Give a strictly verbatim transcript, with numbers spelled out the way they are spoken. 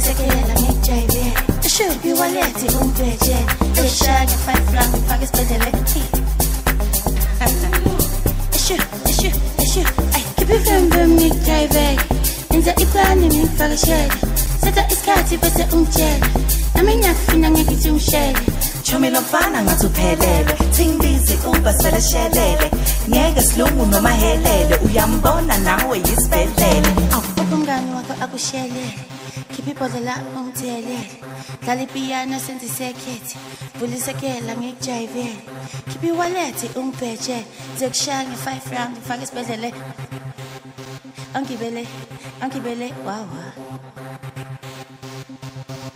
vulisekela ngikujayivele eshubi walethi umbhejele ngishaya nge-five rand ngifake isibhedlela ekuthini eshu eshu eshu ay khipha ivembe ngikujayivele enza iplani ngikufakishele setha isikhathi bese ungitshele nami ngiyakufina ngikithi ungishele Chomi lomfana ngathi uphelele Singbizi ubasele shelele Ngeke silungu noma helele Uyambona nawe yisibhelele Awupho mngani wakho akushelele Khipha ibhodlela ungithelele Dlala ipiyano senze isekhethi Vulisekela ngikujayivele Khipha iwalethi ungibhejele Zekushaya nge-five rand ngifake isibhedlela Angibele, angibele, wawa